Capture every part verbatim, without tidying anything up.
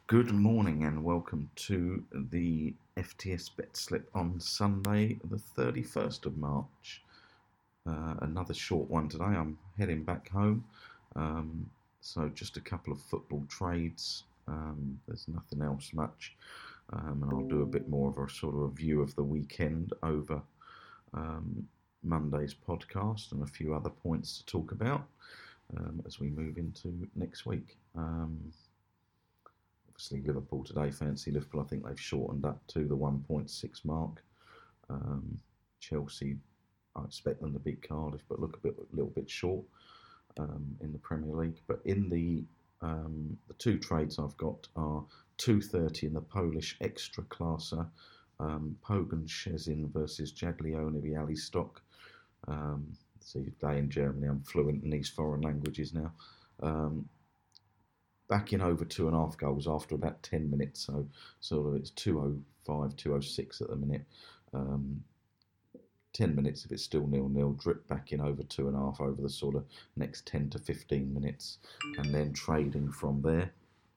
Good morning and welcome to the F T S Bet Slip on Sunday, the thirty-first of March. Uh, another short one today. I'm heading back home, um, so just a couple of football trades. Um, there's nothing else much, um, and I'll do a bit more of a sort of review of the weekend over um, Monday's podcast and a few other points to talk about um, as we move into next week. Um, Obviously, Liverpool today, fancy Liverpool. I think they've shortened up to the one point six mark. Um, Chelsea, I expect them to beat Cardiff, but look a bit, a little bit short um, in the Premier League. But in the um, the two trades I've got are two thirty in the Polish Ekstraklasa, um, Pogoń Szczecin versus Jagiellonii Białystok. Um, see, day in Germany, I'm fluent in these foreign languages now. Um, backing over two and a half goals after about ten minutes. So sort of it's two oh five, two oh six at the minute. Um, ten minutes, if it's still nil-nil, drip back in over two and a half over the sort of next ten to fifteen minutes, and then trading from there.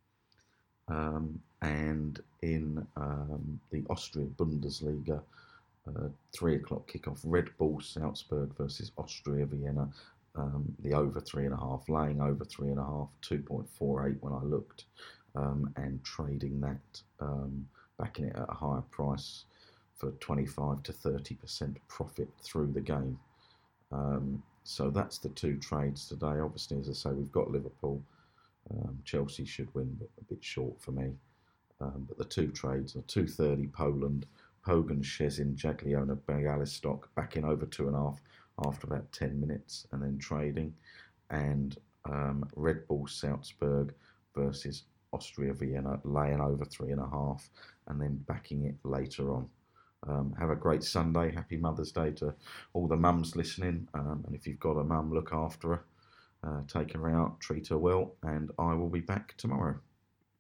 Um, and in um, the Austria Bundesliga, uh, three o'clock kickoff, Red Bull Salzburg versus Austria Vienna. Um, the over three and a half, laying over three and a half, two point four eight when I looked, um, and trading that, um, backing it at a higher price for twenty-five to thirty percent profit through the game. Um, so that's the two trades today. Obviously, as I say, we've got Liverpool. Um, Chelsea should win, but a bit short for me. Um, but the two trades are two thirty Poland, Pogoń Szczecin, Jagiellonii Białystok, backing over two and a half after about ten minutes, and then trading, and um, Red Bull Salzburg versus Austria Vienna, laying over three and a half, and then backing it later on. Um, have a great Sunday. Happy Mother's Day to all the mums listening, um, and if you've got a mum, look after her, uh, take her out, treat her well, and I will be back tomorrow.